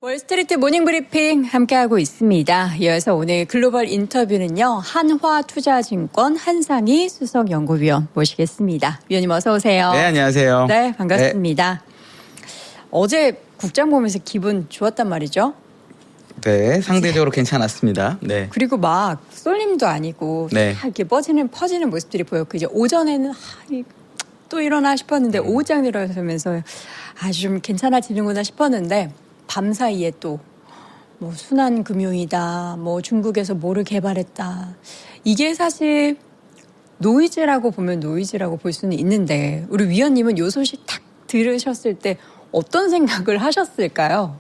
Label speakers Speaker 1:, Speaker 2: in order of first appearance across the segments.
Speaker 1: 월스트리트 모닝브리핑 함께하고 있습니다. 이어서 오늘 글로벌 인터뷰는요. 한화투자증권 한상희 수석연구위원 모시겠습니다. 위원님 어서 오세요.
Speaker 2: 네, 안녕하세요.
Speaker 1: 네, 반갑습니다. 네. 어제 국장 보면서 기분 좋았단 말이죠?
Speaker 2: 네, 상대적으로 괜찮았습니다. 네.
Speaker 1: 그리고 막 쏠림도 아니고
Speaker 2: 네.
Speaker 1: 이렇게 퍼지는 모습들이 보였고 이제 오전에는 또 일어나 싶었는데 오후장 일어서면서 아주 좀 괜찮아지는구나 싶었는데 밤 사이에 또 뭐 순환금융이다, 뭐 중국에서 뭐를 개발했다. 이게 사실 노이즈라고 보면 노이즈라고 볼 수는 있는데 우리 위원님은 요 소식 딱 들으셨을 때 어떤 생각을 하셨을까요?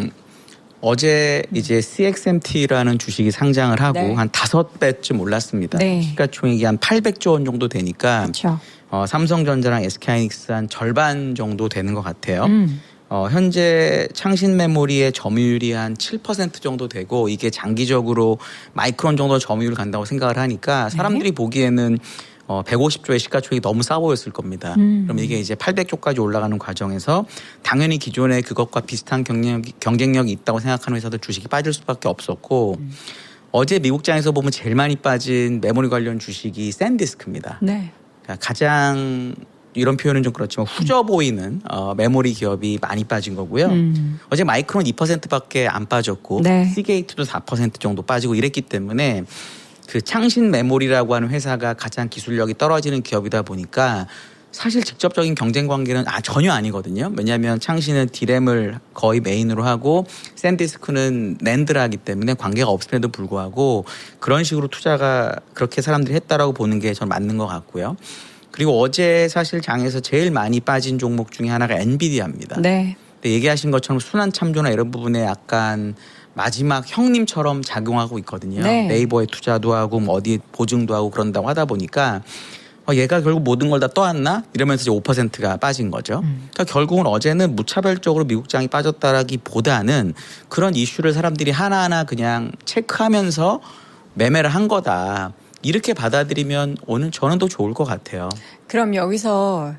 Speaker 2: 어제 이제 CXMT라는 주식이 상장을 하고
Speaker 1: 네.
Speaker 2: 한 5배쯤 올랐습니다.
Speaker 1: 네.
Speaker 2: 시가총액이 한 800조 원 정도 되니까
Speaker 1: 그렇죠.
Speaker 2: 삼성전자랑 SK하이닉스 한 절반 정도 되는 것 같아요. 현재 창신 메모리의 점유율이 한 7% 정도 되고 이게 장기적으로 마이크론 정도 점유율 간다고 생각을 하니까 사람들이 보기에는 150조의 시가총액이 너무 싸 보였을 겁니다. 그럼 이게 이제 800조까지 올라가는 과정에서 당연히 기존의 그것과 비슷한 경쟁력이 있다고 생각하는 회사들 주식이 빠질 수밖에 없었고 어제 미국장에서 보면 제일 많이 빠진 메모리 관련 주식이 샌디스크입니다.
Speaker 1: 네.
Speaker 2: 그러니까 가장 이런 표현은 좀 그렇지만 후져 보이는 메모리 기업이 많이 빠진 거고요. 어제 마이크론 2%밖에 안 빠졌고
Speaker 1: 네.
Speaker 2: 시게이트도 4% 정도 빠지고 이랬기 때문에 그 창신 메모리라고 하는 회사가 가장 기술력이 떨어지는 기업이다 보니까 사실 직접적인 경쟁 관계는 전혀 아니거든요. 왜냐하면 창신은 디램을 거의 메인으로 하고 샌디스크는 낸드를 하기 때문에 관계가 없음에도 불구하고 그런 식으로 투자가 그렇게 사람들이 했다라고 보는 게 저는 맞는 것 같고요. 그리고 어제 사실 장에서 제일 많이 빠진 종목 중에 하나가 엔비디아입니다.
Speaker 1: 네.
Speaker 2: 근데 얘기하신 것처럼 순환 참조나 이런 부분에 약간 마지막 형님처럼 작용하고 있거든요.
Speaker 1: 네.
Speaker 2: 네이버에 투자도 하고 뭐 어디 보증도 하고 그런다고 하다 보니까 얘가 결국 모든 걸 다 떠안나? 이러면서 이제 5%가 빠진 거죠. 그러니까 결국은 어제는 무차별적으로 미국장이 빠졌다라기보다는 그런 이슈를 사람들이 하나하나 그냥 체크하면서 매매를 한 거다. 이렇게 받아들이면 오늘 저는 더 좋을 것 같아요.
Speaker 1: 그럼 여기서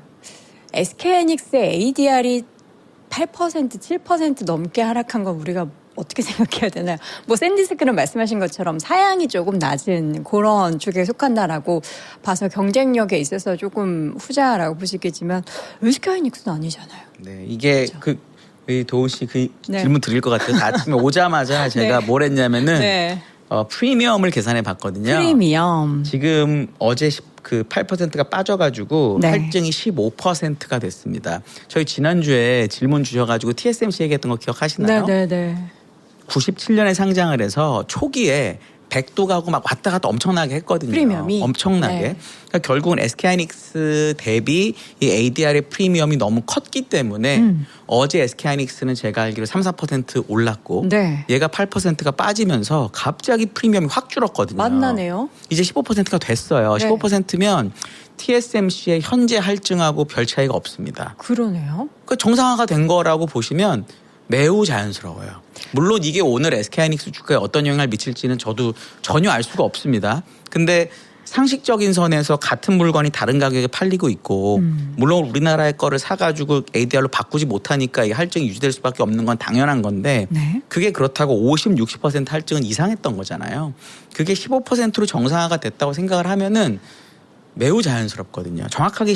Speaker 1: SK하이닉스의 ADR이 8%, 7% 넘게 하락한 건 우리가 어떻게 생각해야 되나요? 뭐 샌디스크는 말씀하신 것처럼 사양이 조금 낮은 그런 쪽에 속한다라고 봐서 경쟁력에 있어서 조금 후자라고 보시겠지만 SK하이닉스는 아니잖아요.
Speaker 2: 네, 이게
Speaker 1: 그렇죠.
Speaker 2: 도우 씨 그
Speaker 1: 네.
Speaker 2: 질문 드릴 것 같아요. 아침에 오자마자 제가
Speaker 1: 네.
Speaker 2: 뭘 했냐면은
Speaker 1: 네.
Speaker 2: 프리미엄을 계산해 봤거든요.
Speaker 1: 프리미엄.
Speaker 2: 지금 어제 그 8%가 빠져가지고
Speaker 1: 네.
Speaker 2: 할증이 15%가 됐습니다. 저희 지난주에 질문 주셔가지고 TSMC 얘기했던 거 기억하시나요?
Speaker 1: 네네네.
Speaker 2: 97년에 상장을 해서 초기에 100도 가고 막 왔다 갔다 엄청나게 했거든요.
Speaker 1: 프리미엄이.
Speaker 2: 엄청나게.
Speaker 1: 네.
Speaker 2: 그러니까 결국은 SK하이닉스 대비 이 ADR의 프리미엄이 너무 컸기 때문에 어제 SK하이닉스는 제가 알기로 3, 4% 올랐고
Speaker 1: 네.
Speaker 2: 얘가 8%가 빠지면서 갑자기 프리미엄이 확 줄었거든요.
Speaker 1: 만나네요.
Speaker 2: 이제 15%가 됐어요.
Speaker 1: 네.
Speaker 2: 15%면 TSMC의 현재 할증하고 별 차이가 없습니다.
Speaker 1: 그러네요.
Speaker 2: 그 정상화가 된 거라고 보시면 매우 자연스러워요. 물론 이게 오늘 SK하이닉스 주가에 어떤 영향을 미칠지는 저도 전혀 알 수가 없습니다. 근데 상식적인 선에서 같은 물건이 다른 가격에 팔리고 있고 물론 우리나라의 거를 사가지고 ADR로 바꾸지 못하니까 이 할증이 유지될 수밖에 없는 건 당연한 건데
Speaker 1: 네.
Speaker 2: 그게 그렇다고 50, 60% 할증은 이상했던 거잖아요. 그게 15%로 정상화가 됐다고 생각을 하면은 매우 자연스럽거든요. 정확하게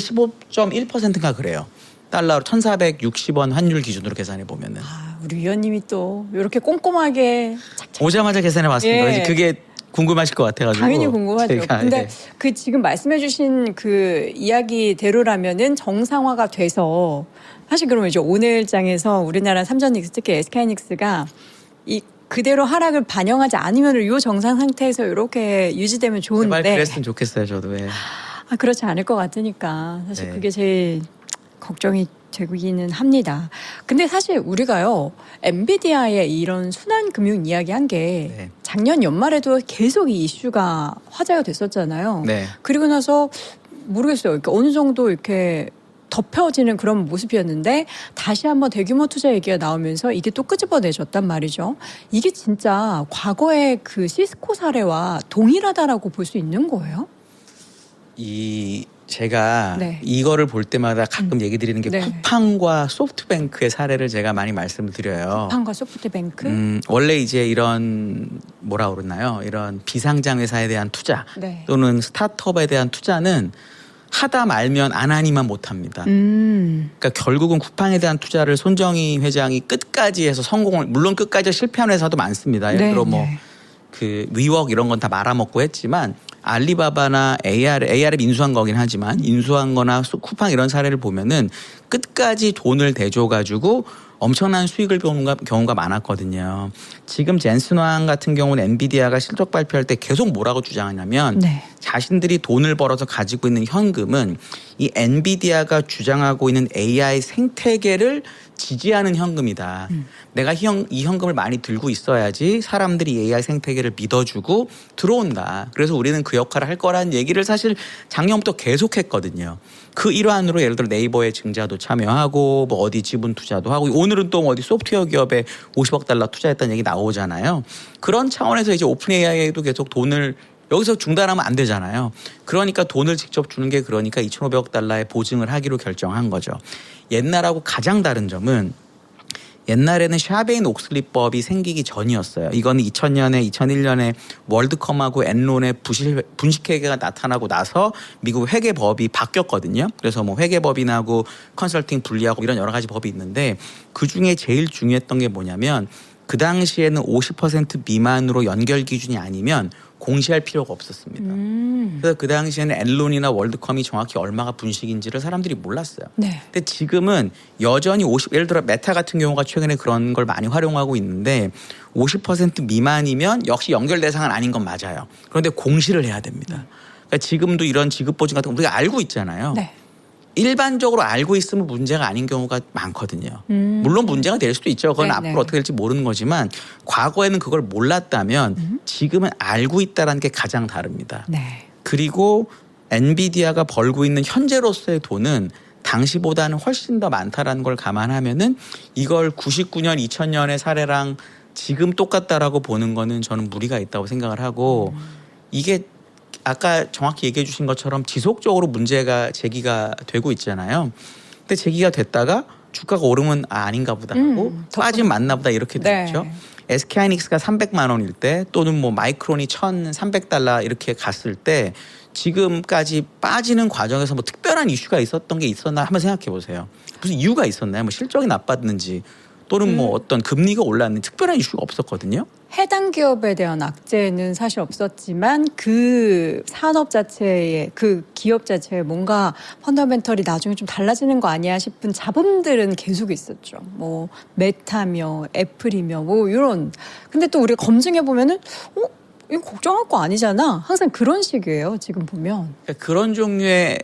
Speaker 2: 15.1%가 그래요. 달러로 1,460원 환율 기준으로 계산해 보면은.
Speaker 1: 우리 위원님이 또 이렇게 꼼꼼하게
Speaker 2: 오자마자 계산해 봤습니다.
Speaker 1: 예.
Speaker 2: 그게 궁금하실 것 같아가지고.
Speaker 1: 당연히 궁금하죠.
Speaker 2: 제가,
Speaker 1: 근데
Speaker 2: 예.
Speaker 1: 그 지금 말씀해주신 그 이야기대로라면은 정상화가 돼서 사실 그러면 이제 오늘 장에서 우리나라 삼전닉스 특히 SK하이닉스가 이 그대로 하락을 반영하지 않으면 이 정상 상태에서 이렇게 유지되면 좋은데.
Speaker 2: 제발 그랬으면 좋겠어요, 저도. 예.
Speaker 1: 그렇지 않을 것 같으니까 사실
Speaker 2: 네.
Speaker 1: 그게 제일 걱정이 되기는 합니다. 근데 사실 우리가요 엔비디아의 이런 순환 금융 이야기한 게
Speaker 2: 네.
Speaker 1: 작년 연말에도 계속 이 이슈가 화제가 됐었잖아요.
Speaker 2: 네.
Speaker 1: 그리고 나서 모르겠어요. 그러니까 어느 정도 이렇게 덮여지는 그런 모습이었는데 다시 한번 대규모 투자 얘기가 나오면서 이게 또 끄집어내졌단 말이죠. 이게 진짜 과거의 그 시스코 사례와 동일하다라고 볼 수 있는 거예요?
Speaker 2: 이 제가
Speaker 1: 네.
Speaker 2: 이거를 볼 때마다 가끔 얘기 드리는 게
Speaker 1: 네.
Speaker 2: 쿠팡과 소프트뱅크의 사례를 제가 많이 말씀을 드려요.
Speaker 1: 쿠팡과 소프트뱅크?
Speaker 2: 원래 이제 이런 뭐라 그러나요? 이런 비상장 회사에 대한 투자
Speaker 1: 네.
Speaker 2: 또는 스타트업에 대한 투자는 하다 말면 안 하니만 못합니다. 그러니까 결국은 쿠팡에 대한 투자를 손정희 회장이 끝까지 해서 성공을, 물론 끝까지 실패한 회사도 많습니다. 예를 들어 뭐 그 위웍 이런 건 다 말아먹고 했지만 알리바바나 AR에 인수한 거긴 하지만 인수한 거나 쿠팡 이런 사례를 보면은 끝까지 돈을 대줘가지고 엄청난 수익을 보는 경우가 많았거든요. 지금 젠슨 황 같은 경우는 엔비디아가 실적 발표할 때 계속 뭐라고 주장하냐면 자신들이 돈을 벌어서 가지고 있는 현금은 이 엔비디아가 주장하고 있는 AI 생태계를 지지하는 현금이다. 내가 이 현금을 많이 들고 있어야지 사람들이 AI 생태계를 믿어주고 들어온다. 그래서 우리는 그 역할을 할 거라는 얘기를 사실 작년부터 계속했거든요. 그 일환으로 예를 들어 네이버의 증자도 참여하고 뭐 어디 지분 투자도 하고 오늘은 또 어디 소프트웨어 기업에 50억 달러 투자했다는 얘기 나오잖아요. 그런 차원에서 이제 오픈 AI에도 계속 돈을 여기서 중단하면 안 되잖아요. 그러니까 돈을 직접 주는 게 그러니까 2,500억 달러의 보증을 하기로 결정한 거죠. 옛날하고 가장 다른 점은 옛날에는 샤베인 옥슬리법이 생기기 전이었어요. 이거는 2000년에 2001년에 월드컴하고 엔론의 분식회계가 나타나고 나서 미국 회계법이 바뀌었거든요. 그래서 뭐 회계법인하고 컨설팅 분리하고 이런 여러 가지 법이 있는데 그중에 제일 중요했던 게 뭐냐면 그 당시에는 50% 미만으로 연결 기준이 아니면 공시할 필요가 없었습니다. 그래서 그 당시에는 엔론이나 월드컴이 정확히 얼마가 분식인지를 사람들이 몰랐어요. 근데 지금은 여전히 예를 들어 메타 같은 경우가 최근에 그런 걸 많이 활용하고 있는데 50% 미만이면 역시 연결 대상은 아닌 건 맞아요. 그런데 공시를 해야 됩니다. 그러니까 지금도 이런 지급보증 같은 거 우리가 알고 있잖아요. 일반적으로 알고 있으면 문제가 아닌 경우가 많거든요. 물론 문제가 될 수도 있죠. 그건 앞으로 어떻게 될지 모르는 거지만 과거에는 그걸 몰랐다면 지금은 알고 있다는 게 가장 다릅니다. 그리고 엔비디아가 벌고 있는 현재로서의 돈은 당시보다는 훨씬 더 많다라는 걸 감안하면은 이걸 99년, 2000년의 사례랑 지금 똑같다라고 보는 거는 저는 무리가 있다고 생각을 하고 이게 아까 정확히 얘기해 주신 것처럼 지속적으로 문제가 제기가 되고 있잖아요. 근데 제기가 됐다가 주가가 오르면 아닌가 보다 하고 빠지면 맞나 보다 이렇게 됐죠. SK하이닉스가 300만 원일 때 또는 뭐 마이크론이 1,300달러 이렇게 갔을 때 지금까지 빠지는 과정에서 뭐 특별한 이슈가 있었던 게 있었나 한번 생각해 보세요. 무슨 이유가 있었나요? 뭐 실적이 나빴는지 또는 뭐 어떤 금리가 올랐는지 특별한 이슈가 없었거든요.
Speaker 1: 해당 기업에 대한 악재는 사실 없었지만 그 산업 자체에 그 기업 자체에 뭔가 펀더멘털이 나중에 좀 달라지는 거 아니야 싶은 잡음들은 계속 있었죠. 뭐 메타며 애플이며 뭐 이런. 근데 또 우리가 검증해 보면은 이거 걱정할 거 아니잖아. 항상 그런 식이에요. 지금 보면.
Speaker 2: 그런 종류의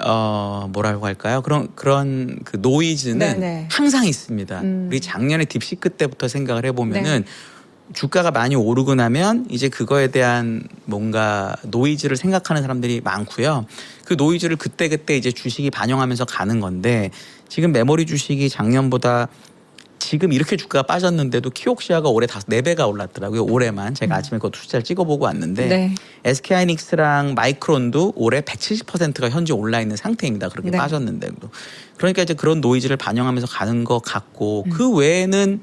Speaker 2: 뭐라고 할까요? 그런 그 노이즈는 항상 있습니다. 우리 작년에 딥시크 때부터 생각을 해보면은 주가가 많이 오르고 나면 이제 그거에 대한 뭔가 노이즈를 생각하는 사람들이 많고요. 그 노이즈를 그때 이제 주식이 반영하면서 가는 건데 지금 메모리 주식이 작년보다 지금 이렇게 주가가 빠졌는데도 키옥시아가 올해 4배가 올랐더라고요. 올해만. 제가 아침에 그것도 숫자를 찍어보고 왔는데 SK하이닉스랑 마이크론도 올해 170%가 현재 올라 있는 상태입니다. 그렇게 빠졌는데도. 그러니까 이제 그런 노이즈를 반영하면서 가는 것 같고 그 외에는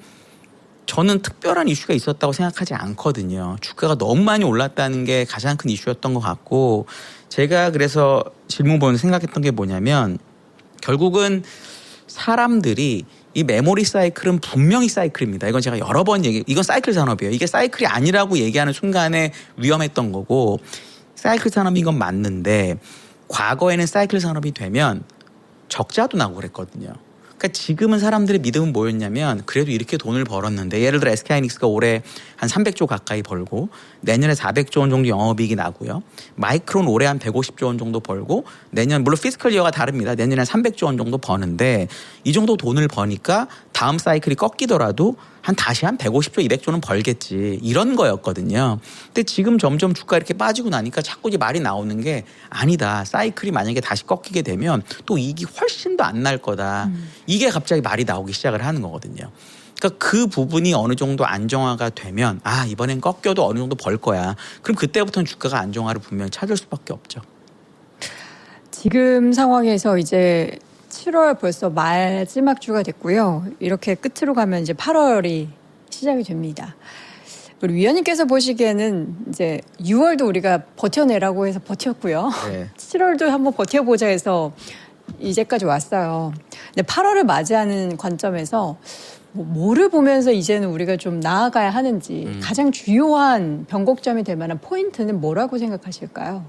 Speaker 2: 저는 특별한 이슈가 있었다고 생각하지 않거든요. 주가가 너무 많이 올랐다는 게 가장 큰 이슈였던 것 같고 제가 그래서 질문 보면서 생각했던 게 뭐냐면 결국은 사람들이 이 메모리 사이클은 분명히 사이클입니다. 이건 제가 여러 번 이건 사이클 산업이에요. 이게 사이클이 아니라고 얘기하는 순간에 위험했던 거고 사이클 산업인 건 맞는데 과거에는 사이클 산업이 되면 적자도 나고 그랬거든요. 그러니까 지금은 사람들의 믿음은 뭐였냐면 그래도 이렇게 돈을 벌었는데 예를 들어 SK하이닉스가 올해 한 300조 가까이 벌고 내년에 400조 원 정도 영업이익이 나고요. 마이크론 올해 한 150조 원 정도 벌고 내년 물론 피스컬 이어가 다릅니다. 내년에 300조 원 정도 버는데 이 정도 돈을 버니까 다음 사이클이 꺾이더라도 다시 한 150조, 200조는 벌겠지. 이런 거였거든요. 근데 지금 점점 주가 이렇게 빠지고 나니까 자꾸 이제 말이 나오는 게 아니다. 사이클이 만약에 다시 꺾이게 되면 또 이익이 훨씬 더 안 날 거다. 이게 갑자기 말이 나오기 시작을 하는 거거든요. 그러니까 그 부분이 어느 정도 안정화가 되면 이번엔 꺾여도 어느 정도 벌 거야. 그럼 그때부터는 주가가 안정화를 분명히 찾을 수밖에 없죠.
Speaker 1: 지금 상황에서 이제 7월 벌써 마지막 주가 됐고요. 이렇게 끝으로 가면 이제 8월이 시작이 됩니다. 우리 위원님께서 보시기에는 이제 6월도 우리가 버텨내라고 해서 버텼고요. 네. 7월도 한번 버텨보자 해서 이제까지 왔어요. 근데 8월을 맞이하는 관점에서 뭐를 보면서 이제는 우리가 좀 나아가야 하는지 가장 주요한 변곡점이 될 만한 포인트는 뭐라고 생각하실까요?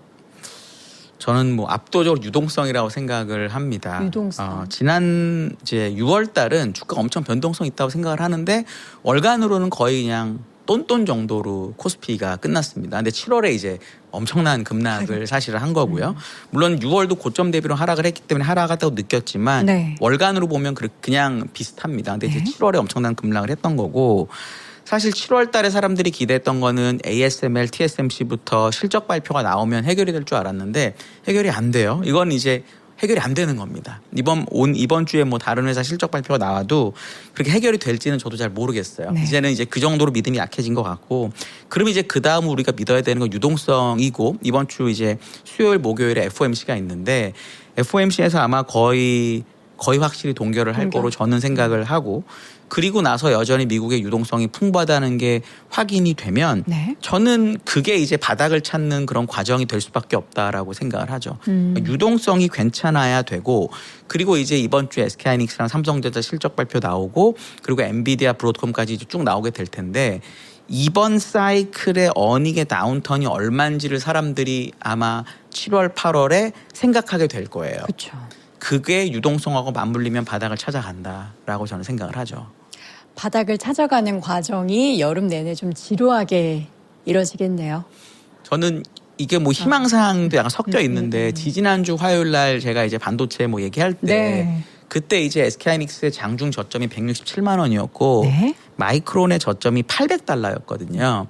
Speaker 2: 저는 뭐 압도적으로 유동성이라고 생각을 합니다.
Speaker 1: 유동성.
Speaker 2: 지난 이제 6월 달은 주가가 엄청 변동성 있다고 생각을 하는데 월간으로는 거의 그냥 똔똔 정도로 코스피가 끝났습니다. 근데 7월에 이제 엄청난 급락을 사실은 한 거고요. 물론 6월도 고점 대비로 하락을 했기 때문에 하락하다고 느꼈지만 네. 월간으로 보면 그냥 비슷합니다. 근데 이제 7월에 엄청난 급락을 했던 거고 사실 7월 달에 사람들이 기대했던 거는 ASML, TSMC부터 실적 발표가 나오면 해결이 될 줄 알았는데 해결이 안 돼요. 이건 이제 해결이 안 되는 겁니다. 이번 주에 뭐 다른 회사 실적 발표가 나와도 그렇게 해결이 될지는 저도 잘 모르겠어요. 네. 이제는 이제 그 정도로 믿음이 약해진 것 같고, 그럼 이제 그 다음 우리가 믿어야 되는 건 유동성이고, 이번 주 이제 수요일, 목요일에 FOMC가 있는데, FOMC에서 아마 거의 확실히 동결을 할 거로 저는 생각을 하고, 그리고 나서 여전히 미국의 유동성이 풍부하다는 게 확인이 되면 네. 저는 그게 이제 바닥을 찾는 그런 과정이 될 수밖에 없다라고 생각을 하죠. 유동성이 괜찮아야 되고, 그리고 이제 이번 주에 SK하이닉스랑 삼성전자 실적 발표 나오고, 그리고 엔비디아, 브로드컴까지 이제 쭉 나오게 될 텐데, 이번 사이클의 어닝의 다운턴이 얼마인지를 사람들이 아마 7월, 8월에 생각하게 될 거예요.
Speaker 1: 그렇죠.
Speaker 2: 그게 유동성하고 맞물리면 바닥을 찾아간다라고 저는 생각을 하죠.
Speaker 1: 바닥을 찾아가는 과정이 여름 내내 좀 지루하게 이뤄지겠네요.
Speaker 2: 저는 이게 뭐 희망사항도 약간 섞여 있는데 지지난주 화요일 날 제가 이제 반도체 뭐 얘기할 때 네. 그때 이제 SK하이닉스의 장중 저점이 167만 원이었고 네? 마이크론의 저점이 $800였거든요.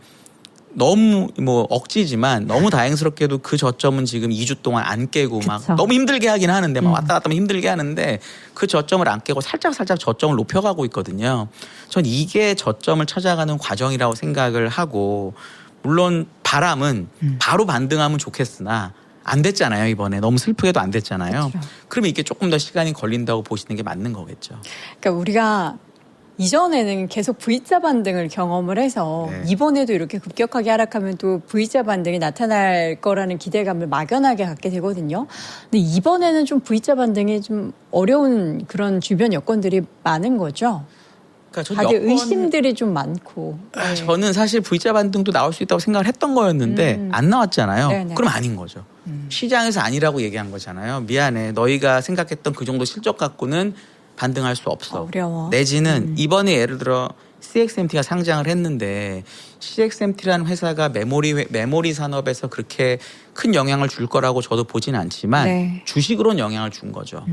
Speaker 2: 너무 뭐 억지지만 너무 다행스럽게도 그 저점은 지금 2주 동안 안 깨고 그쵸. 막 너무 힘들게 하긴 하는데 막 왔다 갔다 하면 힘들게 하는데 그 저점을 안 깨고 살짝 저점을 높여가고 있거든요. 전 이게 저점을 찾아가는 과정이라고 생각을 하고, 물론 바람은 바로 반등하면 좋겠으나 안 됐잖아요. 이번에 너무 슬프게도 안 됐잖아요. 그렇죠. 그러면 이게 조금 더 시간이 걸린다고 보시는 게 맞는 거겠죠.
Speaker 1: 그러니까 우리가 이전에는 계속 V자 반등을 경험을 해서 네. 이번에도 이렇게 급격하게 하락하면 또 V자 반등이 나타날 거라는 기대감을 막연하게 갖게 되거든요. 근데 이번에는 좀 V자 반등이 좀 어려운 그런 주변 여건들이 많은 거죠. 그러니까 다들 의심들이 좀 많고.
Speaker 2: 네. 저는 사실 V자 반등도 나올 수 있다고 생각을 했던 거였는데 안 나왔잖아요. 네네. 그럼 아닌 거죠. 시장에서 아니라고 얘기한 거잖아요. 미안해. 너희가 생각했던 그 정도 실적 갖고는 반등할 수 없어.
Speaker 1: 어려워.
Speaker 2: 내지는 이번에 예를 들어 CXMT가 상장을 했는데 CXMT라는 회사가 메모리 산업에서 그렇게 큰 영향을 줄 거라고 저도 보진 않지만 네. 주식으로는 영향을 준 거죠.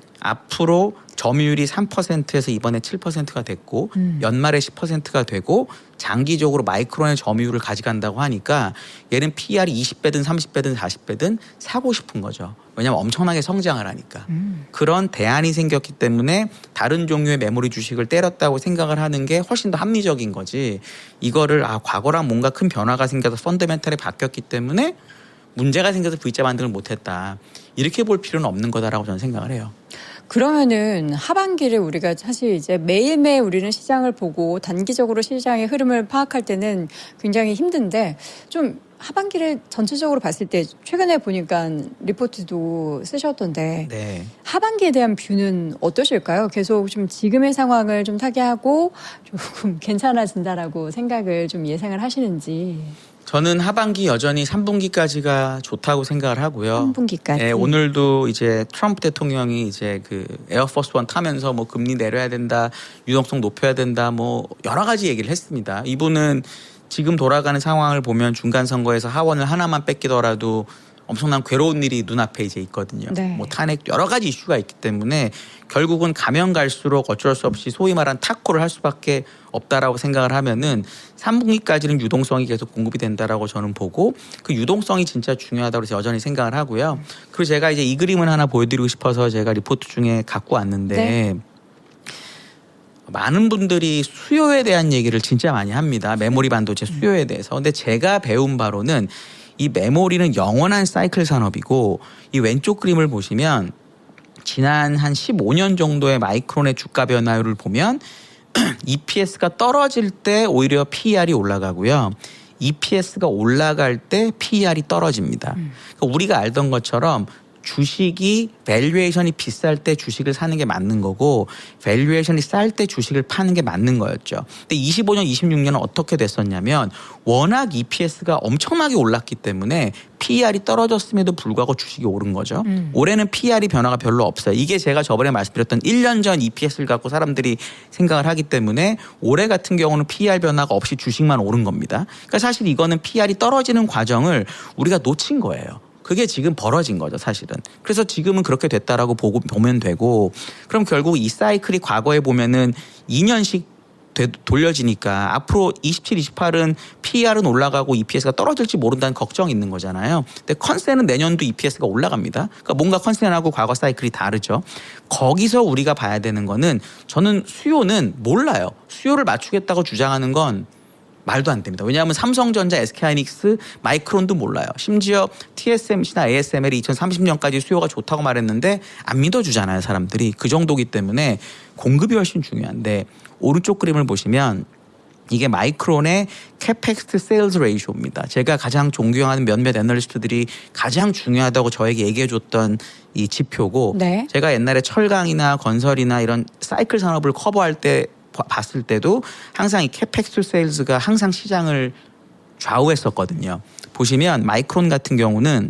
Speaker 2: 앞으로 점유율이 3%에서 이번에 7%가 됐고 연말에 10%가 되고 장기적으로 마이크론의 점유율을 가져간다고 하니까 얘는 PR이 20배든 30배든 40배든 사고 싶은 거죠. 왜냐하면 엄청나게 성장을 하니까. 그런 대안이 생겼기 때문에 다른 종류의 메모리 주식을 때렸다고 생각을 하는 게 훨씬 더 합리적인 거지. 이거를 과거랑 뭔가 큰 변화가 생겨서 펀더멘털이 바뀌었기 때문에 문제가 생겨서 V자 반등을 못했다. 이렇게 볼 필요는 없는 거다라고 저는 생각을 해요.
Speaker 1: 그러면은 하반기를 우리가 사실 이제 매일매일 우리는 시장을 보고 단기적으로 시장의 흐름을 파악할 때는 굉장히 힘든데 좀 하반기를 전체적으로 봤을 때 최근에 보니까 리포트도 쓰셨던데 네. 하반기에 대한 뷰는 어떠실까요? 계속 좀 지금의 상황을 좀 타개하고 조금 괜찮아진다라고 생각을 좀 예상을 하시는지.
Speaker 2: 저는 하반기 여전히 3분기까지가 좋다고 생각을 하고요.
Speaker 1: 3분기까지.
Speaker 2: 네, 오늘도 이제 트럼프 대통령이 이제 그 에어포스 원 타면서 뭐 금리 내려야 된다, 유동성 높여야 된다, 뭐 여러 가지 얘기를 했습니다. 이분은 지금 돌아가는 상황을 보면 중간 선거에서 하원을 하나만 뺏기더라도 엄청난 괴로운 일이 눈앞에 이제 있거든요. 네. 뭐 탄핵 여러 가지 이슈가 있기 때문에 결국은 가면 갈수록 어쩔 수 없이 소위 말한 탁구를 할 수밖에 없다라고 생각을 하면은 3분기까지는 유동성이 계속 공급이 된다라고 저는 보고 그 유동성이 진짜 중요하다고 해서 여전히 생각을 하고요. 그리고 제가 이제 이 그림을 하나 보여드리고 싶어서 제가 리포트 중에 갖고 왔는데 네. 많은 분들이 수요에 대한 얘기를 진짜 많이 합니다. 메모리 반도체 수요에 대해서. 근데 제가 배운 바로는 이 메모리는 영원한 사이클 산업이고 이 왼쪽 그림을 보시면 지난 한 15년 정도의 마이크론의 주가 변화율을 보면 EPS가 떨어질 때 오히려 PER이 올라가고요. EPS가 올라갈 때 PER이 떨어집니다. 그러니까 우리가 알던 것처럼 주식이 밸류에이션이 비쌀 때 주식을 사는 게 맞는 거고 밸류에이션이 쌀 때 주식을 파는 게 맞는 거였죠. 근데 25년, 26년은 어떻게 됐었냐면 워낙 EPS가 엄청나게 올랐기 때문에 PER이 떨어졌음에도 불구하고 주식이 오른 거죠. 올해는 PER이 변화가 별로 없어요. 이게 제가 저번에 말씀드렸던 1년 전 EPS를 갖고 사람들이 생각을 하기 때문에 올해 같은 경우는 PER 변화가 없이 주식만 오른 겁니다. 그러니까 사실 이거는 PER이 떨어지는 과정을 우리가 놓친 거예요. 그게 지금 벌어진 거죠, 사실은. 그래서 지금은 그렇게 됐다라고 보면 되고, 그럼 결국 이 사이클이 과거에 보면은 2년씩 돌려지니까 앞으로 27, 28은 PER은 올라가고 EPS가 떨어질지 모른다는 걱정이 있는 거잖아요. 근데 컨센은 내년도 EPS가 올라갑니다. 그러니까 뭔가 컨센하고 과거 사이클이 다르죠. 거기서 우리가 봐야 되는 거는 저는 수요는 몰라요. 수요를 맞추겠다고 주장하는 건 말도 안 됩니다. 왜냐하면 삼성전자, SK하이닉스, 마이크론도 몰라요. 심지어 TSMC나 ASML이 2030년까지 수요가 좋다고 말했는데 안 믿어주잖아요, 사람들이. 그 정도기 때문에 공급이 훨씬 중요한데 오른쪽 그림을 보시면 이게 마이크론의 캐펙스 세일즈 레이쇼입니다. 제가 가장 존경하는 몇몇 애널리스트들이 가장 중요하다고 저에게 얘기해줬던 이 지표고
Speaker 1: 네.
Speaker 2: 제가 옛날에 철강이나 건설이나 이런 사이클 산업을 커버할 때 봤을 때도 항상 이 캐펙스 세일즈가 항상 시장을 좌우했었거든요. 보시면 마이크론 같은 경우는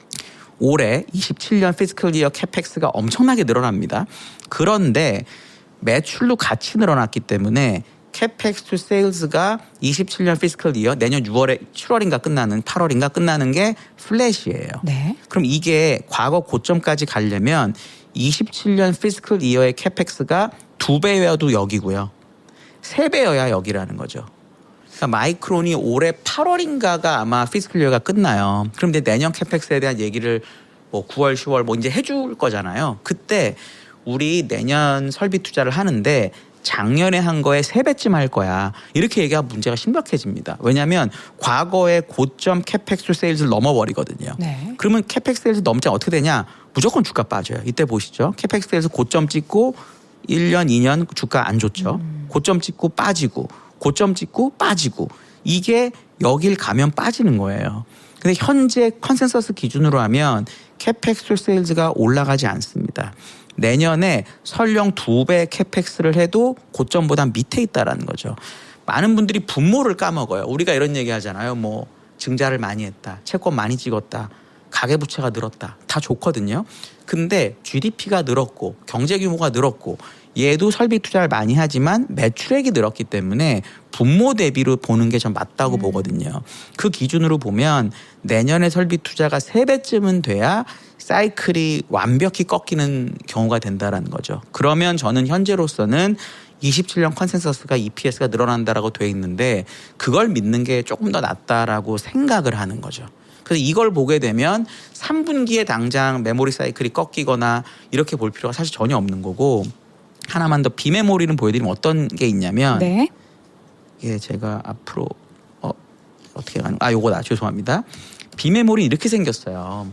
Speaker 2: 올해 27년 피스컬 이어 캐펙스가 엄청나게 늘어납니다. 그런데 매출도 같이 늘어났기 때문에 캐펙스 세일즈가 27년 피스컬 이어 내년 7월인가 끝나는 8월인가 끝나는 게 플랫이에요.
Speaker 1: 네.
Speaker 2: 그럼 이게 과거 고점까지 가려면 27년 피스컬 이어의 캐펙스가 2배여도 여기고요. 3배여야 여기라는 거죠. 그러니까 마이크론이 올해 8월인가가 아마 피스컬 이어가 끝나요. 그럼 이제 내년 캐펙스에 대한 얘기를 뭐 9월, 10월 뭐 이제 해줄 거잖아요. 그때 우리 내년 설비 투자를 하는데 작년에 한 거에 3배쯤 할 거야. 이렇게 얘기하면 문제가 심각해집니다. 왜냐하면 과거의 고점 캐펙스 세일즈를 넘어버리거든요.
Speaker 1: 네.
Speaker 2: 그러면 캐펙스 세일즈 넘지 어떻게 되냐? 무조건 주가 빠져요. 이때 보시죠. 캐펙스 세일즈 고점 찍고 1년, 2년 주가 안 좋죠. 고점 찍고 빠지고 고점 찍고 빠지고 이게 여길 가면 빠지는 거예요. 근데 현재 컨센서스 기준으로 하면 캐펙스 세일즈가 올라가지 않습니다. 내년에 설령 2배 캐펙스를 해도 고점보다 밑에 있다라는 거죠. 많은 분들이 분모를 까먹어요. 우리가 이런 얘기 하잖아요. 뭐 증자를 많이 했다. 채권 많이 찍었다. 가계부채가 늘었다. 다 좋거든요. 근데 GDP가 늘었고 경제 규모가 늘었고 얘도 설비 투자를 많이 하지만 매출액이 늘었기 때문에 분모 대비로 보는 게 전 맞다고 보거든요. 그 기준으로 보면 내년에 설비 투자가 3배쯤은 돼야 사이클이 완벽히 꺾이는 경우가 된다라는 거죠. 그러면 저는 현재로서는 27년 컨센서스가 EPS가 늘어난다라고 돼 있는데 그걸 믿는 게 조금 더 낫다라고 생각을 하는 거죠. 그래서 이걸 보게 되면 3분기에 당장 메모리 사이클이 꺾이거나 이렇게 볼 필요가 사실 전혀 없는 거고 하나만 더 비메모리는 보여드리면 어떤 게 있냐면
Speaker 1: 네.
Speaker 2: 예, 제가 앞으로 어떻게 가는 요거다. 죄송합니다. 비메모리 이렇게 생겼어요.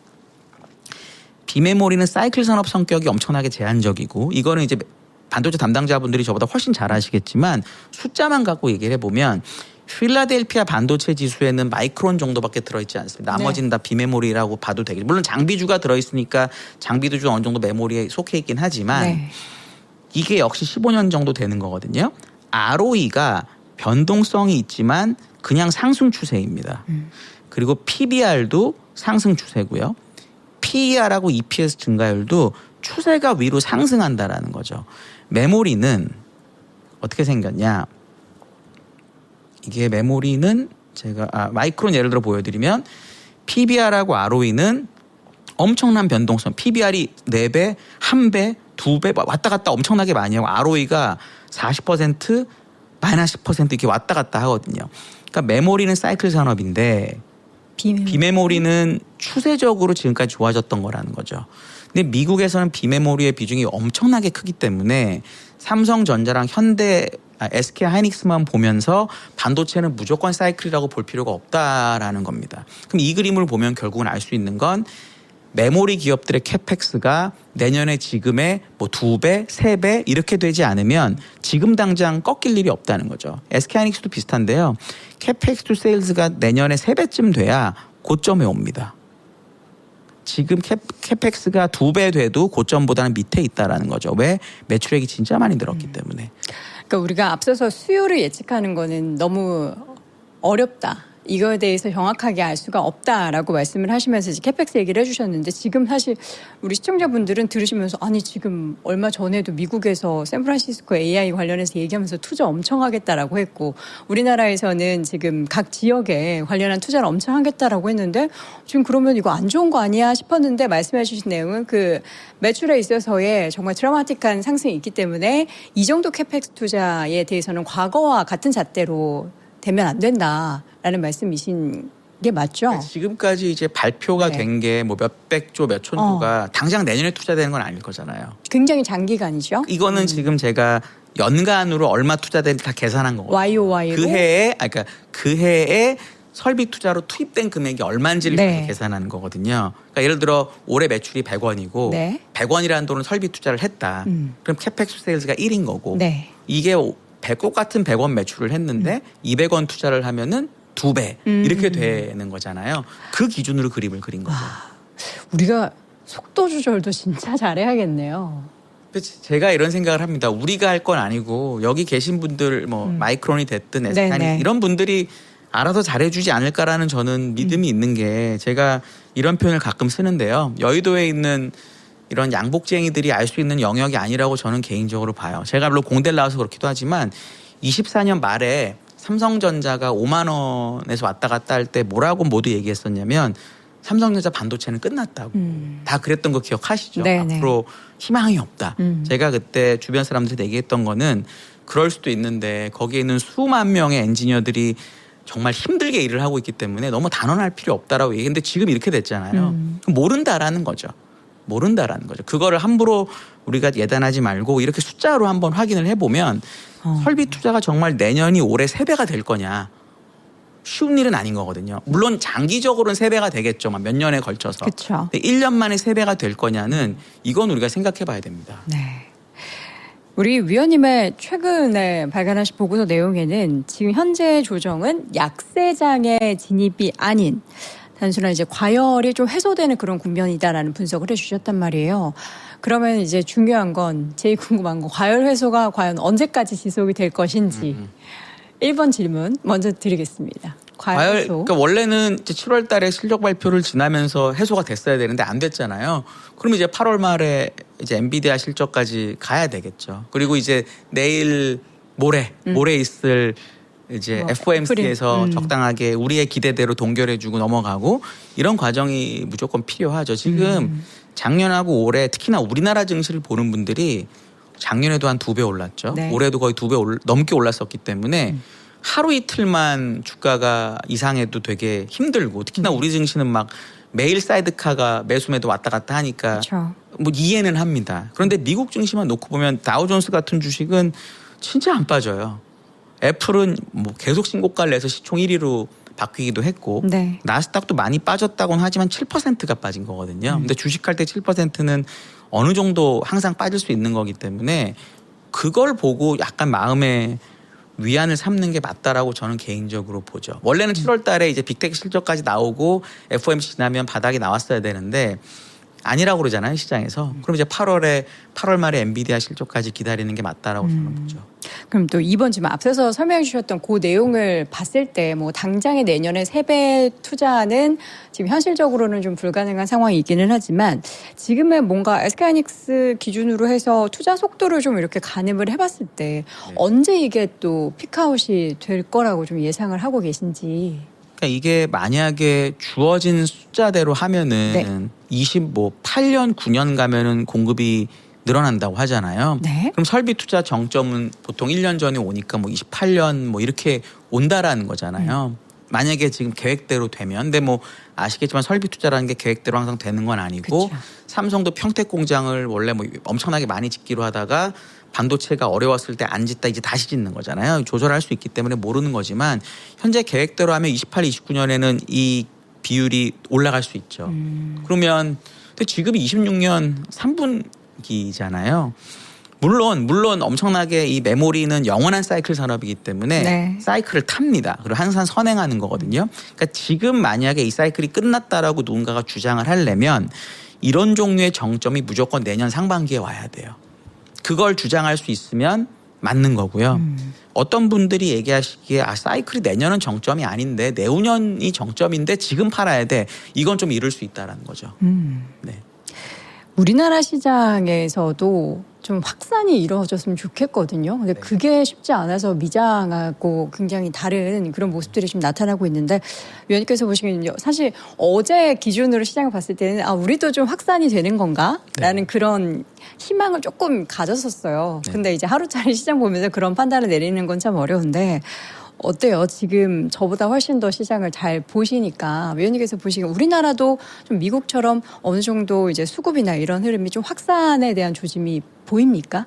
Speaker 2: 비메모리는 사이클 산업 성격이 엄청나게 제한적이고 이거는 이제 반도체 담당자분들이 저보다 훨씬 잘 아시겠지만 숫자만 갖고 얘기를 해보면 필라델피아 반도체 지수에는 마이크론 정도밖에 들어있지 않습니다. 나머지는 다 비메모리라고 봐도 되겠죠. 물론 장비주가 들어있으니까 장비도 좀 어느 정도 메모리에 속해 있긴 하지만 이게 역시 15년 정도 되는 거거든요. ROE가 변동성이 있지만 그냥 상승 추세입니다. 그리고 PBR도 상승 추세고요. PER하고 EPS 증가율도 추세가 위로 상승한다라는 거죠. 메모리는 어떻게 생겼냐? 이게 메모리는 제가 마이크론 예를 들어 보여드리면 PBR하고 ROE는 엄청난 변동성. PBR이 4배, 1배, 2배 왔다 갔다 엄청나게 많이 하고 ROE가 40% 마이너스 10% 이렇게 왔다 갔다 하거든요. 그러니까 메모리는 사이클 산업인데 비메모리는 추세적으로 지금까지 좋아졌던 거라는 거죠. 근데 미국에서는 비메모리의 비중이 엄청나게 크기 때문에 삼성전자랑 현대 SK 하이닉스만 보면서 반도체는 무조건 사이클이라고 볼 필요가 없다라는 겁니다. 그럼 이 그림을 보면 결국은 알 수 있는 건 메모리 기업들의 캐펙스가 내년에 지금의 뭐 2배, 3배 이렇게 되지 않으면 지금 당장 꺾일 일이 없다는 거죠. SK 하이닉스도 비슷한데요. 캐펙스 투 세일즈가 내년에 3배쯤 돼야 고점에 옵니다. 지금 캐펙스가 2배 돼도 고점보다는 밑에 있다라는 거죠. 왜? 매출액이 진짜 많이 늘었기 때문에.
Speaker 1: 그러니까 우리가 앞서서 수요를 예측하는 거는 너무 어렵다. 이거에 대해서 정확하게 알 수가 없다라고 말씀을 하시면서 이제 캐펙스 얘기를 해주셨는데 지금 사실 우리 시청자분들은 들으시면서 아니 지금 얼마 전에도 미국에서 샌프란시스코 AI 관련해서 얘기하면서 투자 엄청 하겠다라고 했고 우리나라에서는 지금 각 지역에 관련한 투자를 엄청 하겠다라고 했는데 지금 그러면 이거 안 좋은 거 아니야 싶었는데 말씀해 주신 내용은 그 매출에 있어서의 정말 드라마틱한 상승이 있기 때문에 이 정도 캐펙스 투자에 대해서는 과거와 같은 잣대로 되면 안 된다라는 말씀이신 게 맞죠?
Speaker 2: 지금까지 이제 발표가 된 게 뭐 몇백조, 몇천조가 당장 내년에 투자되는 건 아닐 거잖아요.
Speaker 1: 굉장히 장기간이죠.
Speaker 2: 이거는 지금 제가 연간으로 얼마 투자되는지 다 계산한 거거든요.
Speaker 1: YOY로
Speaker 2: 그 해에 설비 투자로 투입된 금액이 얼마인지를 계산하는 거거든요. 그러니까 예를 들어 올해 매출이 100원이고 100원이라는 돈을 설비 투자를 했다. 그럼 캐펙스 세일즈가 1인 거고 이게 똑같은 100원 매출을 했는데 200원 투자를 하면은 2배 이렇게 되는 거잖아요. 그 기준으로 그림을 그린 거죠.
Speaker 1: 우리가 속도 조절도 진짜 잘해야겠네요.
Speaker 2: 제가 이런 생각을 합니다. 우리가 할 건 아니고 여기 계신 분들 뭐 마이크론이 됐든 SK 이런 분들이 알아서 잘해주지 않을까라는 저는 믿음이 있는 게 제가 이런 표현을 가끔 쓰는데요. 여의도에 있는 이런 양복쟁이들이 알 수 있는 영역이 아니라고 저는 개인적으로 봐요. 제가 물론 공대를 나와서 그렇기도 하지만 24년 말에 삼성전자가 5만 원에서 왔다 갔다 할 때 뭐라고 모두 얘기했었냐면 삼성전자 반도체는 끝났다고. 다 그랬던 거 기억하시죠? 앞으로 희망이 없다. 제가 그때 주변 사람들이 얘기했던 거는 그럴 수도 있는데 거기에 있는 수만 명의 엔지니어들이 정말 힘들게 일을 하고 있기 때문에 너무 단언할 필요 없다라고 얘기했는데 지금 이렇게 됐잖아요. 모른다라는 거죠. 모른다라는 거죠. 그거를 함부로 우리가 예단하지 말고 이렇게 숫자로 한번 확인을 해보면 설비 투자가 정말 내년이 올해 3배가 될 거냐. 쉬운 일은 아닌 거거든요. 물론 장기적으로는 3배가 되겠죠. 몇 년에 걸쳐서.
Speaker 1: 그쵸.
Speaker 2: 근데 1년 만에 3배가 될 거냐는 이건 우리가 생각해 봐야 됩니다.
Speaker 1: 네. 우리 위원님의 최근에 발간하신 보고서 내용에는 지금 현재 조정은 약세장의 진입이 아닌 단순한 이제 과열이 좀 해소되는 그런 국면이다라는 분석을 해주셨단 말이에요. 그러면 이제 중요한 건 제일 궁금한 건 과열 해소가 과연 언제까지 지속이 될 것인지 1번 질문 먼저 드리겠습니다. 과열 해소.
Speaker 2: 그러니까 원래는 이제 7월 달에 실적 발표를 지나면서 해소가 됐어야 되는데 안 됐잖아요. 그럼 이제 8월 말에 이제 엔비디아 실적까지 가야 되겠죠. 그리고 이제 내일 모레 있을 이제 FOMC에서 적당하게 우리의 기대대로 동결해주고 넘어가고 이런 과정이 무조건 필요하죠. 지금 작년하고 올해 특히나 우리나라 증시를 보는 분들이 작년에도 한 2배 올랐죠. 올해도 거의 2배 넘게 올랐었기 때문에 하루 이틀만 주가가 이상해도 되게 힘들고 특히나 우리 증시는 막 매일 사이드카가 매수매도 왔다 갔다 하니까 뭐 이해는 합니다. 그런데 미국 증시만 놓고 보면 다우존스 같은 주식은 진짜 안 빠져요. 애플은 뭐 계속 신고가를 내서 시총 1위로 바뀌기도 했고 나스닥도 많이 빠졌다고는 하지만 7%가 빠진 거거든요. 근데 주식할 때 7%는 어느 정도 항상 빠질 수 있는 거기 때문에 그걸 보고 약간 마음에 위안을 삼는 게 맞다라고 저는 개인적으로 보죠. 원래는 7월 달에 이제 빅테크 실적까지 나오고 FOMC 지나면 바닥이 나왔어야 되는데 아니라고 그러잖아요, 시장에서. 그럼 이제 8월 말에 엔비디아 실적까지 기다리는 게 맞다라고 저는 보죠.
Speaker 1: 그럼 또 이번 지금 앞서서 설명해 주셨던 그 내용을 봤을 때 뭐 당장의 내년에 3배 투자는 지금 현실적으로는 좀 불가능한 상황이 있기는 하지만 지금은 뭔가 SK하이닉스 기준으로 해서 투자 속도를 좀 이렇게 가늠을 해봤을 때 언제 이게 또 피크아웃이 될 거라고 좀 예상을 하고 계신지.
Speaker 2: 그러니까 이게 만약에 주어진 숫자대로 하면은 8년, 9년 가면은 공급이 늘어난다고 하잖아요. 그럼 설비 투자 정점은 보통 1년 전에 오니까 뭐 28년 뭐 이렇게 온다라는 거잖아요. 만약에 지금 계획대로 되면. 근데 뭐 아시겠지만 설비 투자라는 게 계획대로 항상 되는 건 아니고 삼성도 평택 공장을 원래 뭐 엄청나게 많이 짓기로 하다가 반도체가 어려웠을 때 안 짓다 이제 다시 짓는 거잖아요. 조절할 수 있기 때문에 모르는 거지만 현재 계획대로 하면 28, 29년에는 이 비율이 올라갈 수 있죠. 그러면 근데 지금이 26년 3분기잖아요. 물론 엄청나게 이 메모리는 영원한 사이클 산업이기 때문에
Speaker 1: 네.
Speaker 2: 사이클을 탑니다. 그리고 항상 선행하는 거거든요. 그러니까 지금 만약에 이 사이클이 끝났다라고 누군가가 주장을 하려면 이런 종류의 정점이 무조건 내년 상반기에 와야 돼요. 그걸 주장할 수 있으면 맞는 거고요. 어떤 분들이 얘기하시기에 사이클이 내년은 정점이 아닌데 내후년이 정점인데 지금 팔아야 돼. 이건 좀 이룰 수 있다라는 거죠. 네.
Speaker 1: 우리나라 시장에서도 좀 확산이 이루어졌으면 좋겠거든요. 근데
Speaker 2: 네.
Speaker 1: 그게 쉽지 않아서 미장하고 굉장히 다른 그런 모습들이 좀 나타나고 있는데 위원님께서 보시기에는요. 사실 어제 기준으로 시장을 봤을 때는 우리도 좀 확산이 되는 건가? 라는 그런 희망을 조금 가졌었어요.
Speaker 2: 네.
Speaker 1: 근데 이제 하루짜리 시장 보면서 그런 판단을 내리는 건 참 어려운데 어때요? 지금 저보다 훨씬 더 시장을 잘 보시니까 위원님께서 보시기에 우리나라도 좀 미국처럼 어느 정도 이제 수급이나 이런 흐름이 좀 확산에 대한 조짐이 보입니까?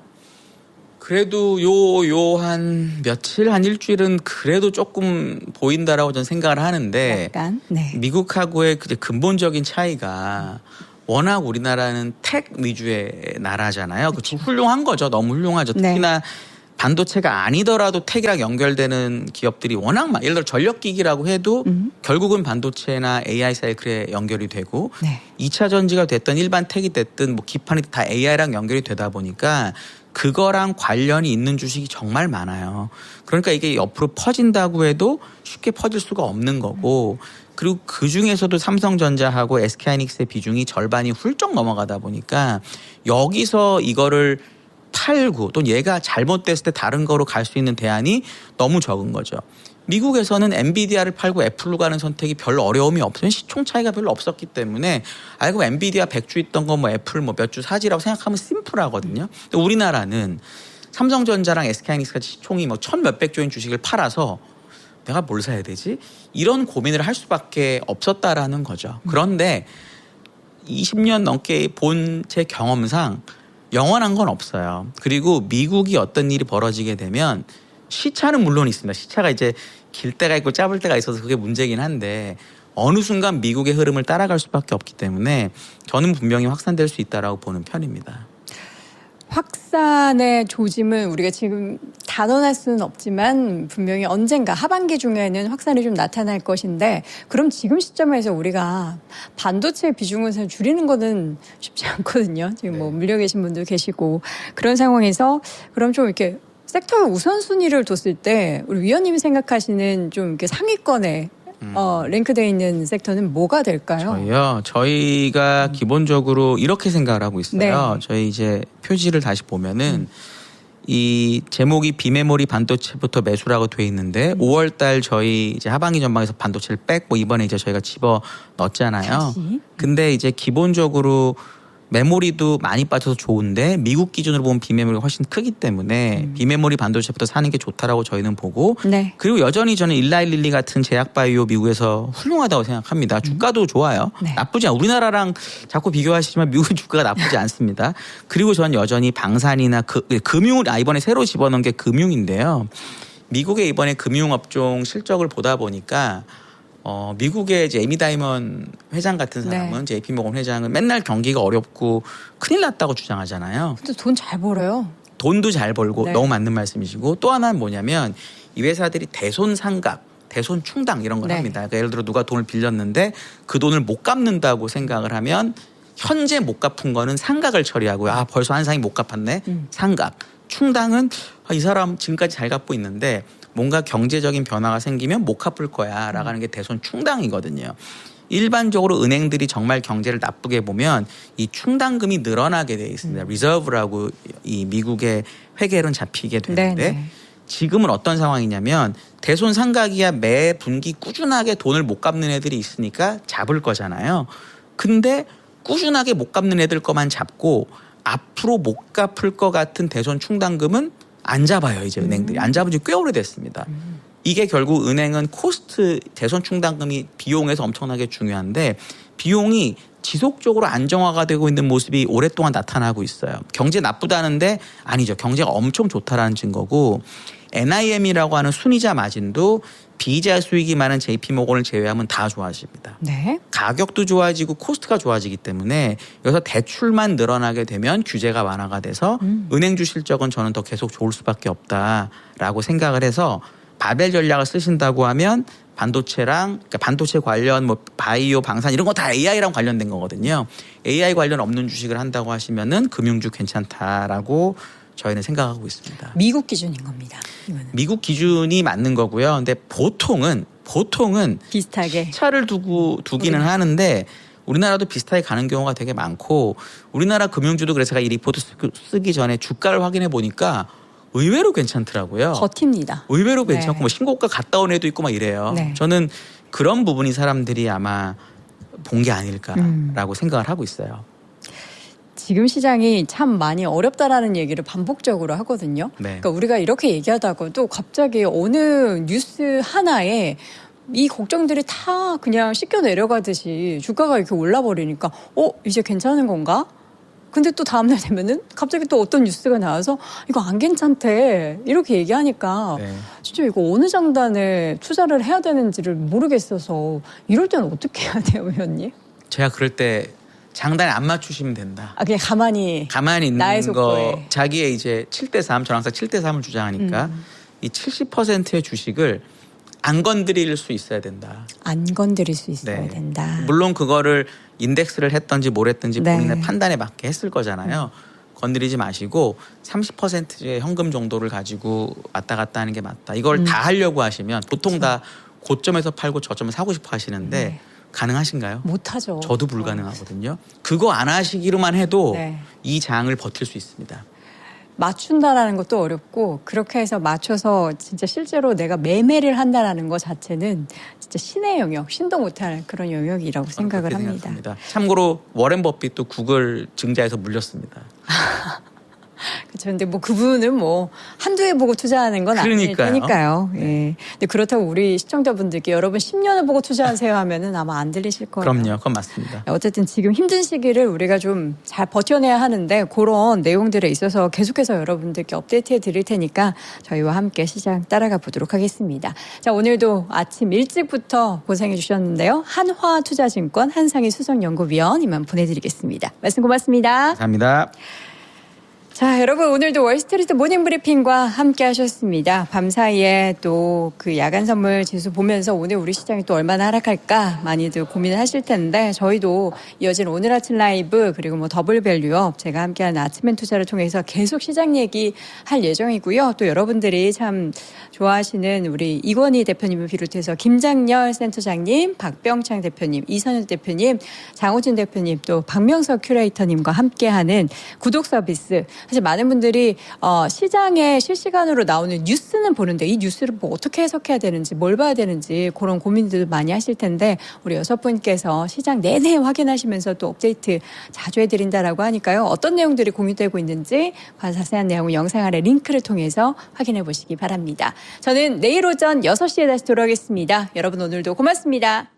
Speaker 2: 그래도 요 한 며칠 한 일주일은 그래도 조금 보인다라고 저는 생각을 하는데
Speaker 1: 약간 네.
Speaker 2: 미국하고의 그 근본적인 차이가 워낙 우리나라는 텍 위주의 나라잖아요. 그렇죠. 훌륭한 거죠. 너무 훌륭하죠.
Speaker 1: 네.
Speaker 2: 특히나 반도체가 아니더라도 텍이랑 연결되는 기업들이 워낙 많아요. 예를 들어 전력기기라고 해도 결국은 반도체나 AI 사이클에 연결이 되고
Speaker 1: 네.
Speaker 2: 2차 전지가 됐든 일반 텍이 됐든 뭐 기판이 다 AI랑 연결이 되다 보니까 그거랑 관련이 있는 주식이 정말 많아요. 그러니까 이게 옆으로 퍼진다고 해도 쉽게 퍼질 수가 없는 거고 그리고 그중에서도 삼성전자하고 SK하이닉스의 비중이 절반이 훌쩍 넘어가다 보니까 여기서 이거를 팔고 또 얘가 잘못됐을 때 다른 거로 갈 수 있는 대안이 너무 적은 거죠. 미국에서는 엔비디아를 팔고 애플로 가는 선택이 별로 어려움이 없어요. 시총 차이가 별로 없었기 때문에 알고 엔비디아 100주 있던 거 뭐 애플 뭐 몇 주 사지라고 생각하면 심플하거든요. 근데 우리나라는 삼성전자랑 SK하이닉스 같이 시총이 뭐 1,000몇백 조인 주식을 팔아서 내가 뭘 사야 되지? 이런 고민을 할 수밖에 없었다라는 거죠. 그런데 20년 넘게 본 제 경험상 영원한 건 없어요. 그리고 미국이 어떤 일이 벌어지게 되면 시차는 물론 있습니다. 시차가 이제 길 때가 있고 짧을 때가 있어서 그게 문제긴 한데 어느 순간 미국의 흐름을 따라갈 수밖에 없기 때문에 저는 분명히 확산될 수 있다라고 보는 편입니다.
Speaker 1: 확산의 조짐은 우리가 지금 단언할 수는 없지만 분명히 언젠가 하반기 중에는 확산이 좀 나타날 것인데 그럼 지금 시점에서 우리가 반도체 비중을 사실 줄이는 거는 쉽지 않거든요. 지금 뭐 물려 계신 분도 계시고 그런 상황에서 그럼 좀 이렇게 섹터의 우선순위를 뒀을 때 우리 위원님이 생각하시는 좀 이렇게 상위권에 랭크되어 있는 섹터는 뭐가 될까요?
Speaker 2: 저희가 기본적으로 이렇게 생각을 하고 있어요.
Speaker 1: 네.
Speaker 2: 저희 이제 표지를 다시 보면은 이 제목이 비메모리 반도체부터 매수라고 돼 있는데 5월 달 저희 이제 하반기 전망에서 반도체를 뺐고 이번에 이제 저희가 집어 넣었잖아요. 근데 이제 기본적으로 메모리도 많이 빠져서 좋은데 미국 기준으로 보면 비메모리가 훨씬 크기 때문에 비메모리 반도체부터 사는 게 좋다라고 저희는 보고
Speaker 1: 네.
Speaker 2: 그리고 여전히 저는 일라일릴리 같은 제약바이오 미국에서 훌륭하다고 생각합니다. 주가도 좋아요.
Speaker 1: 네.
Speaker 2: 나쁘지 않아요. 우리나라랑 자꾸 비교하시지만 미국의 주가가 나쁘지 않습니다. 그리고 저는 여전히 방산이나 금융을 이번에 새로 집어넣은 게 금융인데요. 미국의 이번에 금융업종 실적을 보다 보니까 미국의 제이미 다이먼 회장 같은 사람은 JP 모건 회장은 맨날 경기가 어렵고 큰일 났다고 주장하잖아요.
Speaker 1: 근데 돈 잘 벌어요.
Speaker 2: 돈도 잘 벌고
Speaker 1: 네.
Speaker 2: 너무 맞는 말씀이시고 또 하나는 뭐냐면 이 회사들이 대손상각, 대손충당 이런 걸 합니다. 그러니까 예를 들어 누가 돈을 빌렸는데 그 돈을 못 갚는다고 생각을 하면 현재 못 갚은 거는 상각을 처리하고요. 벌써 한 상이 못 갚았네. 상각. 충당은 이 사람 지금까지 잘 갚고 있는데 뭔가 경제적인 변화가 생기면 못 갚을 거야 라고 하는 게 대손 충당이거든요. 일반적으로 은행들이 정말 경제를 나쁘게 보면 이 충당금이 늘어나게 돼 있습니다. 리저브라고 이 미국의 회계론 잡히게 되는데
Speaker 1: 네네.
Speaker 2: 지금은 어떤 상황이냐면 대손 상각이야 매 분기 꾸준하게 돈을 못 갚는 애들이 있으니까 잡을 거잖아요. 근데 꾸준하게 못 갚는 애들 거만 잡고 앞으로 못 갚을 것 같은 대손 충당금은 안 잡아요. 이제 은행들이. 안 잡은 지 꽤 오래됐습니다. 이게 결국 은행은 코스트 대손 충당금이 비용에서 엄청나게 중요한데 비용이 지속적으로 안정화가 되고 있는 모습이 오랫동안 나타나고 있어요. 경제 나쁘다는데 아니죠. 경제가 엄청 좋다라는 증거고 NIM이라고 하는 순이자 마진도 비이자 수익이 많은 JP모건을 제외하면 다 좋아집니다.
Speaker 1: 네.
Speaker 2: 가격도 좋아지고 코스트가 좋아지기 때문에 여기서 대출만 늘어나게 되면 규제가 완화가 돼서 은행주 실적은 저는 더 계속 좋을 수밖에 없다라고 생각을 해서 바벨 전략을 쓰신다고 하면 반도체랑 그러니까 반도체 관련 뭐 바이오 방산 이런 거 다 AI랑 관련된 거거든요. AI 관련 없는 주식을 한다고 하시면은 금융주 괜찮다라고 저희는 생각하고 있습니다.
Speaker 1: 미국 기준인 겁니다. 이거는.
Speaker 2: 미국 기준이 맞는 거고요. 근데 보통은
Speaker 1: 비슷하게
Speaker 2: 차를 두기는 하는데 우리나라도 비슷하게 가는 경우가 되게 많고 우리나라 금융주도 그래서 제가 이 리포트 쓰기 전에 주가를 확인해 보니까 의외로 괜찮더라고요.
Speaker 1: 버팁니다.
Speaker 2: 의외로 괜찮고
Speaker 1: 네.
Speaker 2: 뭐 신고가 갔다 온 애도 있고 막 이래요.
Speaker 1: 네.
Speaker 2: 저는 그런 부분이 사람들이 아마 본 게 아닐까라고 생각을 하고 있어요.
Speaker 1: 지금 시장이 참 많이 어렵다라는 얘기를 반복적으로 하거든요.
Speaker 2: 네.
Speaker 1: 그러니까 우리가 이렇게 얘기하다가도 갑자기 어느 뉴스 하나에 이 걱정들이 다 그냥 씻겨 내려가듯이 주가가 이렇게 올라버리니까 이제 괜찮은 건가? 근데 또 다음날 되면은 갑자기 또 어떤 뉴스가 나와서 이거 안 괜찮대 이렇게 얘기하니까
Speaker 2: 네.
Speaker 1: 진짜 이거 어느 장단에 투자를 해야 되는지를 모르겠어서 이럴 때는 어떻게 해야 돼요, 의원님?
Speaker 2: 제가 그럴 때 장단에 안 맞추시면 된다.
Speaker 1: 그냥 가만히
Speaker 2: 있는
Speaker 1: 나의
Speaker 2: 거
Speaker 1: 속도에.
Speaker 2: 자기의 이제 7대3 저는 항상 7대3을 주장하니까 이 70%의 주식을 안 건드릴 수 있어야 된다.
Speaker 1: 안 건드릴 수 있어야
Speaker 2: 네.
Speaker 1: 된다.
Speaker 2: 물론 그거를 인덱스를 했던지 뭘 했던지
Speaker 1: 네.
Speaker 2: 본인의 판단에 맞게 했을 거잖아요. 건드리지 마시고 30%의 현금 정도를 가지고 왔다 갔다 하는 게 맞다. 이걸 다 하려고 하시면 보통 다 고점에서 팔고 저점을 사고 싶어 하시는데
Speaker 1: 네.
Speaker 2: 가능하신가요?
Speaker 1: 못하죠.
Speaker 2: 저도 불가능하거든요. 그거 안 하시기로만 해도
Speaker 1: 네.
Speaker 2: 이 장을 버틸 수 있습니다.
Speaker 1: 맞춘다라는 것도 어렵고 그렇게 해서 맞춰서 진짜 실제로 내가 매매를 한다라는 것 자체는 진짜 신의 영역, 신도 못할 그런 영역이라고 생각을 합니다.
Speaker 2: 생각합니다. 참고로 워렌 버핏도 구글 증자에서 물렸습니다.
Speaker 1: 그렇죠. 근데 뭐 그분은 뭐 한두 해 보고 투자하는 건 아닐 테니까요. 예. 근데 그렇다고 우리 시청자분들께 여러분 10년을 보고 투자하세요 하면은 아마 안 들리실 거예요.
Speaker 2: 그럼요. 그건 맞습니다.
Speaker 1: 어쨌든 지금 힘든 시기를 우리가 좀 잘 버텨내야 하는데 그런 내용들에 있어서 계속해서 여러분들께 업데이트해 드릴 테니까 저희와 함께 시장 따라가 보도록 하겠습니다. 자, 오늘도 아침 일찍부터 고생해 주셨는데요. 한화투자증권 한상희 수석연구위원 이만 보내드리겠습니다. 말씀 고맙습니다.
Speaker 2: 감사합니다.
Speaker 1: 자, 여러분 오늘도 월스트리트 모닝 브리핑과 함께 하셨습니다. 밤사이에 또 그 야간 선물 지수 보면서 오늘 우리 시장이 또 얼마나 하락할까 많이들 고민을 하실 텐데 저희도 이어진 오늘 아침 라이브 그리고 뭐 더블 밸류업 제가 함께하는 아침엔 투자를 통해서 계속 시장 얘기 할 예정이고요. 또 여러분들이 참 좋아하시는 우리 이건희 대표님을 비롯해서 김장렬 센터장님, 박병창 대표님, 이선윤 대표님, 장호진 대표님 또 박명석 큐레이터님과 함께하는 구독 서비스 사실 많은 분들이 시장에 실시간으로 나오는 뉴스는 보는데 이 뉴스를 뭐 어떻게 해석해야 되는지 뭘 봐야 되는지 그런 고민들도 많이 하실 텐데 우리 6분께서 시장 내내 확인하시면서 또 업데이트 자주 해드린다라고 하니까요. 어떤 내용들이 공유되고 있는지 자세한 내용은 영상 아래 링크를 통해서 확인해 보시기 바랍니다. 저는 내일 오전 6시에 다시 돌아오겠습니다. 여러분 오늘도 고맙습니다.